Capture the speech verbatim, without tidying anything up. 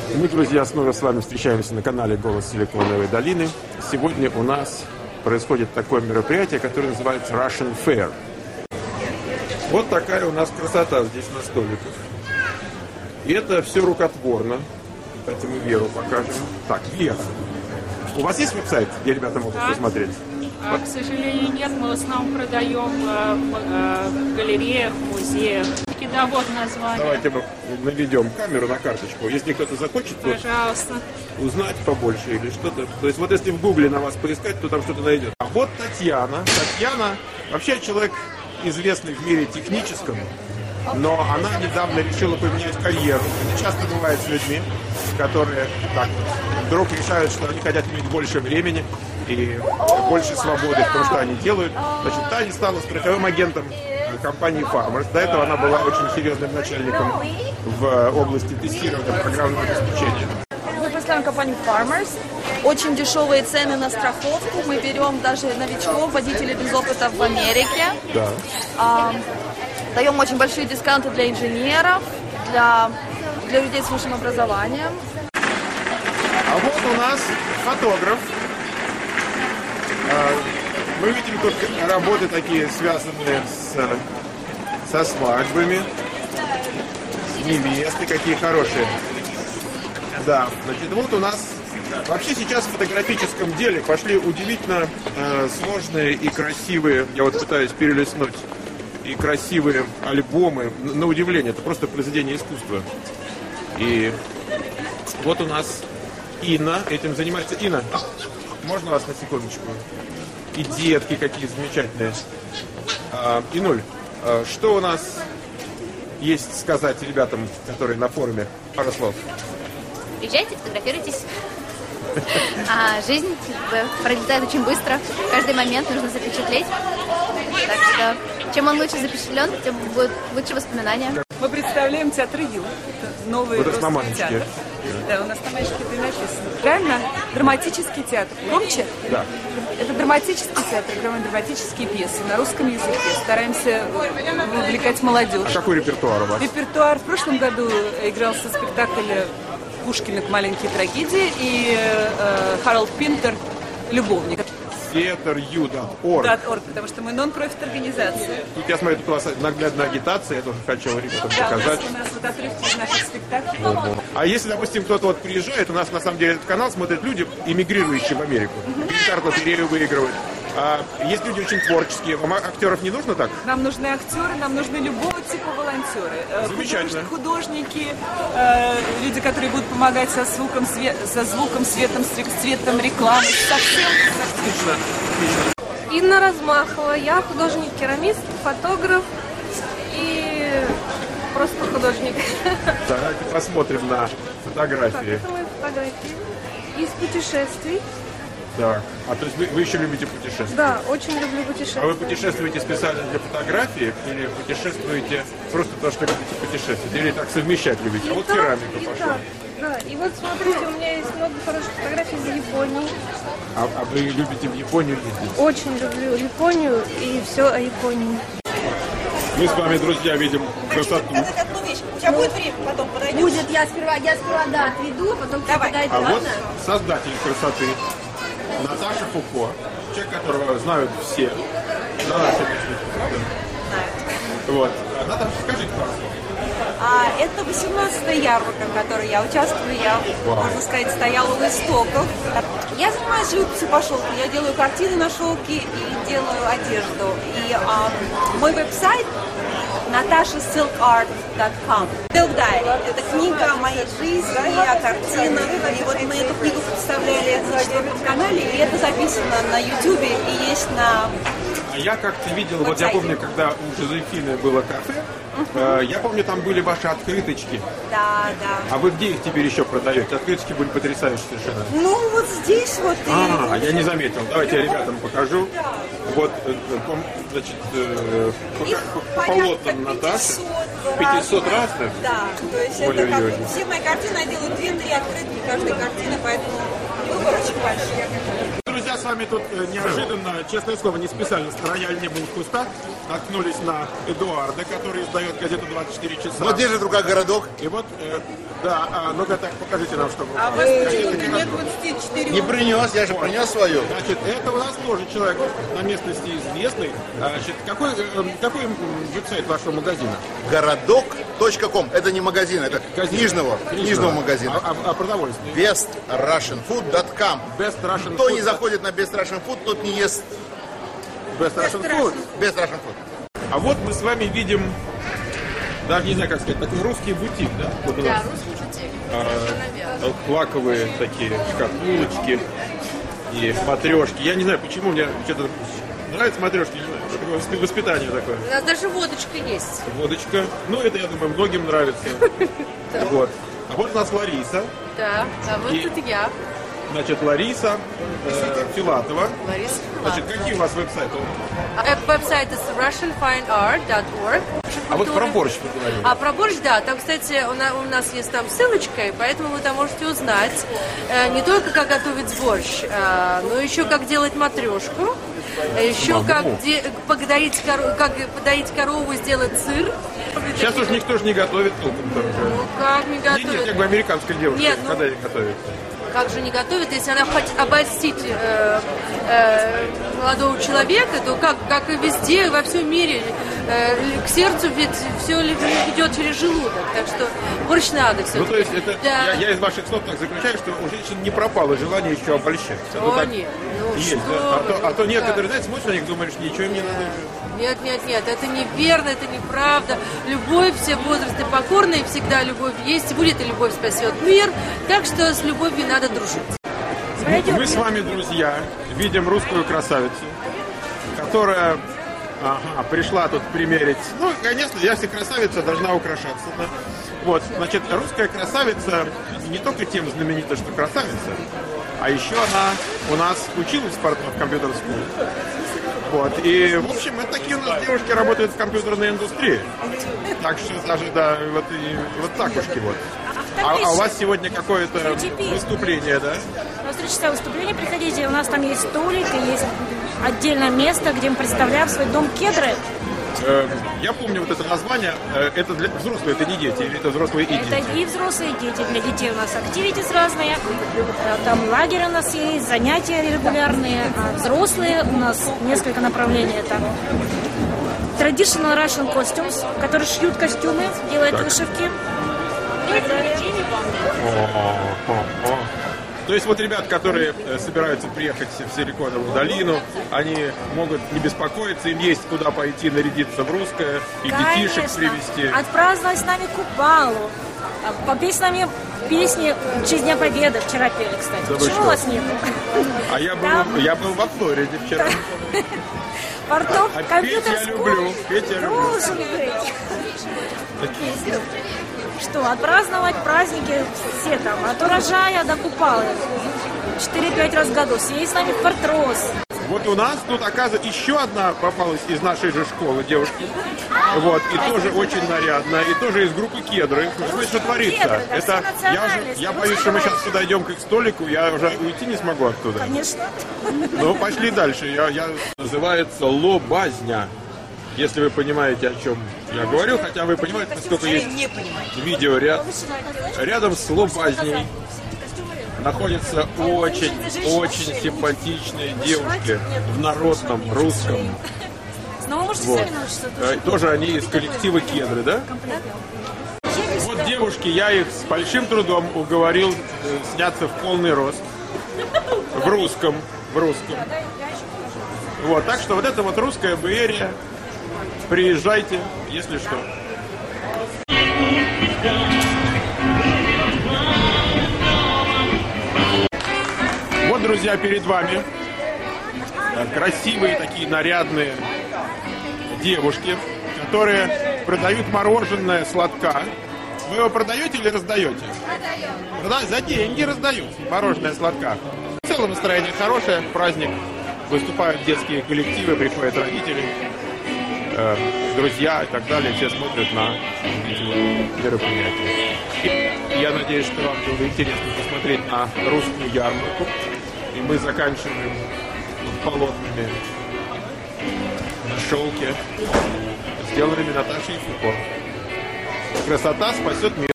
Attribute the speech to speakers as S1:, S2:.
S1: Мы, друзья, снова с вами встречаемся на канале «Голос Силиконовой долины». Сегодня у нас происходит такое мероприятие, которое называется Russian Fair. Вот такая у нас красота здесь на столиках. И это все рукотворно. Кстати, мы Веру покажем. Так, Вера. У вас есть веб-сайт, где ребята могут да. посмотреть?
S2: А, к сожалению, нет. Мы в основном продаем э, э, в галереях, в музеях. Да, вот название.
S1: Давайте мы наведем камеру на карточку. Если кто-то захочет
S2: Пожалуйста.
S1: Вот, узнать побольше или что-то. То есть вот если в гугле на вас поискать, то там что-то найдет. А вот Татьяна. Татьяна вообще человек известный в мире техническом, но она недавно решила поменять карьеру. Это часто бывает с людьми, которые так вдруг решают, что они хотят иметь больше времени и больше свободы в том, что они делают. Значит, Таня стала страховым агентом компании Farmers. До этого она была очень серьезным начальником в области тестирования программного обеспечения.
S3: Мы представляем компанию Farmers. Очень дешевые цены на страховку. Мы берем даже новичков, водителей без опыта в Америке.
S1: Да.
S3: А, даем очень большие дисконты для инженеров, для, для людей с высшим образованием.
S1: А вот у нас фотограф. Мы видим тут работы такие, связанные с, со свадьбами. Невесты какие хорошие. Да, значит, вот у нас вообще сейчас в фотографическом деле пошли удивительно э, сложные и красивые, я вот пытаюсь перелистнуть, и красивые альбомы. На удивление, это просто произведение искусства. И вот у нас Инна этим занимается. Инна, можно вас на секундочку? И детки какие замечательные. А, Инуль, а, что у нас есть сказать ребятам, которые на форуме? Пару слов.
S4: Приезжайте, фотографируйтесь. А жизнь как бы пролетает очень быстро. Каждый момент нужно запечатлеть. Так что чем он лучше запечатлен, тем будут лучше воспоминания.
S5: Мы представляем театр Ю. Это новый
S1: вот
S5: русский театр. Да, у нас на мальчике это и написано. Правильно? Драматический театр. Громче?
S1: Да.
S5: Это драматический театр, играем драматические пьесы на русском языке. Стараемся вовлекать молодежь.
S1: А какой репертуар у вас?
S5: Репертуар. В прошлом году игрался спектакль Пушкина «Маленькие трагедии» и э, Харальд Пинтер «Любовник».
S1: театр ю точка орг.
S5: .org, потому что мы нон-профит организация.
S1: Тут я смотрю, тут у вас наглядная агитация, я тоже хочу ребятам
S5: да,
S1: показать.
S5: У нас, у нас вот отрывки из наших спектаклей.
S1: А если, допустим, кто-то вот приезжает, у нас на самом деле этот канал смотрят люди, эмигрирующие в Америку. Гитар лотерею выигрывают. А есть люди очень творческие. Вам актеров не нужно так?
S5: Нам нужны актеры, нам нужны любого типа волонтеры.
S1: Замечательно.
S5: Художники, э, люди, которые будут помогать со звуком, све- со звуком, светом, цветом рекламы. Совсем.
S1: Отлично. Отлично.
S6: Инна Размахова. Я художник-керамист, фотограф и просто художник.
S1: Давайте посмотрим на фотографии.
S6: Так, это мои фотографии из путешествий.
S1: Так. А то есть вы, вы еще любите путешествовать?
S6: Да, очень люблю путешествовать.
S1: А вы путешествуете специально для фотографии или путешествуете просто потому, что любите путешествовать? Или так совмещать любите? А вот керамика пошла.
S6: Да, да, и вот смотрите, у меня есть много хороших фотографий из Японии.
S1: А, а вы любите в Японию ездить?
S6: Очень люблю Японию и все о Японии.
S1: Мы с вами, друзья, видим красоту.
S7: У тебя будет время, потом подойдешь?
S4: Будет, я сперва, я сперва, да, отведу, потом подойду.
S1: А вот создатель красоты Наташа Фуко, человек, которого знают все. Да, вот. Наташа, скажите, пожалуйста.
S7: А, это восемнадцатая ярмарка, в которой я участвую. Я, Вау. можно сказать, стояла у истоков. Я занимаюсь живописью по шелку. Я делаю картины на шелке и делаю одежду. И а, мой веб-сайт наташа силк арт точка ком. Silk Diary. Это книга о моей жизни, о картинах. И вот мы эту книгу представляли на четвертом канале, и это записано на Ютубе и есть на...
S1: А я как-то видел, вот я помню, когда у Жозефины было кафе, uh-huh. э, я помню, там были ваши открыточки.
S7: Да, да.
S1: А вы где их теперь еще продаете? Открыточки были потрясающие совершенно.
S7: Ну, вот здесь вот.
S1: А,
S7: и...
S1: я не заметил. Давайте я ребятам покажу. Вот, значит, э, по, по полотнам Наташи. пятьсот разных?
S7: Да, то есть
S1: Ой,
S7: это
S1: ой,
S7: как
S1: ой.
S7: все мои картины, я делаю две-три открытки каждой картины, поэтому выбор очень большой.
S1: друзья, с вами тут э, неожиданно, честное слово, не специально, с рояль не был в кустах, наткнулись на Эдуарда, который издает газету двадцать четыре часа.
S8: Вот держит рука городок.
S1: И вот, э, да, а, ну-ка так, покажите нам, что
S7: А вы нет двадцати четырёх.
S8: Не принес, я же принес свою.
S1: Значит, это у нас тоже человек на местности известный. Значит, какой, э, какой веб-сайт вашего магазина?
S8: городок точка ком. Это не магазин, это
S1: Газета.
S8: книжного, книжного магазина.
S1: А, а, а продовольствие?
S8: бест рашн фуд точка ком.
S1: Best Russian
S8: Кто
S1: Food.
S8: не заходит на Best Russian Food, тот не ест
S1: Best Russian Food.
S8: Best Russian Food.
S1: А вот мы с вами видим, даже не знаю, как сказать, такой русский бутик, да? Вот у нас,
S4: русский бутик.
S1: а, лаковые такие шкатулочки и матрешки. Я не знаю, почему мне что-то нравятся матрешки, не знаю, такое восп- воспитание такое.
S7: У нас даже водочка есть.
S1: Водочка. Ну, это, я думаю, многим нравится. Вот. А вот у нас Лариса.
S7: Да, а вот
S1: И-
S7: это я.
S1: Значит, Лариса э, Филатова.
S7: Лариса
S1: Значит, какие у вас веб-сайты?
S7: Э, Веб-сайт это russian fine art dot org.
S1: А вот про борщ мы говорили.
S7: А про борщ, да, там, кстати, у на- у нас есть там ссылочка, и поэтому вы там можете узнать э, не только как готовить борщ, э, но еще как делать матрешку, э, еще
S1: Маму.
S7: как де- подарить коро- как подоить корову, сделать сыр.
S1: Сейчас уж никто же не готовит толком тоже.
S7: Ну как не
S1: Не, нет,
S7: готовить?
S1: как бы американская девушка,
S7: Нет, ну-
S1: когда их готовит.
S7: Как же не готовит, если она хочет обольстить э, э, молодого человека, то как, как и везде, во всем мире, э, к сердцу ведь все идет через желудок. Так что борщ надо все.
S1: Ну, то есть, это,
S7: Да.
S1: я, я из ваших слов так заключаю, что у женщин не пропало желание еще обольщать.
S7: О,
S1: Ну, так
S7: нет. Ну,
S1: есть,
S7: что
S1: да? А
S7: вы,
S1: то, а то
S7: ну,
S1: некоторые,
S7: как?
S1: знаете, смотришь на них, думаешь, ничего им не надо.
S7: Нет, нет, нет, это неверно, это неправда. Любовь, все возрасты покорные, всегда любовь есть, и будет, и любовь спасет мир. Так что с любовью надо дружить.
S1: Мы с вами, друзья, видим русскую красавицу, которая ага, пришла тут примерить. Ну, конечно, если красавица, должна украшаться. Да? Вот, значит, русская красавица не только тем знаменита, что красавица, а еще она у нас училась в Портнов компьютер скул. Вот, и, в общем, это такие у нас девушки работают в компьютерной индустрии. Так что даже, да, вот, и, вот так ушки вот. А, а у вас сегодня какое-то выступление, да?
S9: На три часа выступления приходите, у нас там есть столик, и есть отдельное место, где мы представляем свой дом Кедры.
S1: Э, я помню вот это название. Э, это для взрослые, это не дети, или это взрослые и
S9: Это
S1: дети?
S9: и взрослые, и дети. Для детей у нас активитис разные, э, там лагерь у нас есть, занятия регулярные, а взрослые у нас несколько направлений. Это traditional Russian costumes, которые шьют костюмы, делают
S1: Так.
S9: вышивки.
S1: О, о, о. То есть вот ребят, которые э, собираются приехать в Силиконовую долину, они могут не беспокоиться, им есть куда пойти нарядиться в русское, и детишек
S9: Конечно.
S1: привезти.
S9: Отпраздновать с нами Купалу. А, Попеть с нами песни в честь Дня Победы. Вчера пели, кстати.
S1: Да вы
S9: Почему
S1: что?
S9: вас нету?
S1: А я был,
S9: Там-
S1: я был во Флориде вчера.
S9: Портов,
S1: А петь
S9: компьютер
S1: я люблю, петь я люблю.
S9: должен быть. Что, отпраздновать праздники все там, от урожая до Купалы. четыре-пять раз в году. Съесть с нами в Порт-Рос.
S1: Вот у нас тут, оказывается, еще одна попалась из нашей же школы девушки. Вот, и тоже очень нарядная, и тоже из группы Кедры. Вы знаете, что творится?
S9: Кедры, да,
S1: Это
S9: все
S1: я,
S9: национальности,
S1: уже, я
S9: русские
S1: боюсь, что мы сейчас
S9: русские.
S1: подойдем к их столику, я уже уйти не смогу оттуда.
S9: Конечно.
S1: Ну, пошли дальше. Я, я... Называется лобазня. Если вы понимаете, о чем я говорю, хотя вы понимаете, насколько есть видео ряд. Рядом с лобазней находятся очень, очень симпатичные девушки в народном русском.
S9: Снова можете
S1: Вот.
S9: сами научиться.
S1: Э, Тоже они из коллектива Кедры, да? Вот девушки, я их с большим трудом уговорил э, сняться в полный рост. В русском. В русском. Вот, так что вот это вот русская Берия. Приезжайте, если что. Вот, друзья, перед вами э, красивые такие нарядные девушки, которые продают мороженое сладка. Вы его продаете или раздаете? Продаем. За деньги раздают мороженое сладка. В целом настроение хорошее, праздник. Выступают детские коллективы, приходят родители, э, друзья и так далее. Все смотрят на эти мероприятия. И я надеюсь, что вам было интересно посмотреть на русскую ярмарку. И мы заканчиваем полотнами на шелке, сделанными Наташей Фуко. Красота спасет мир.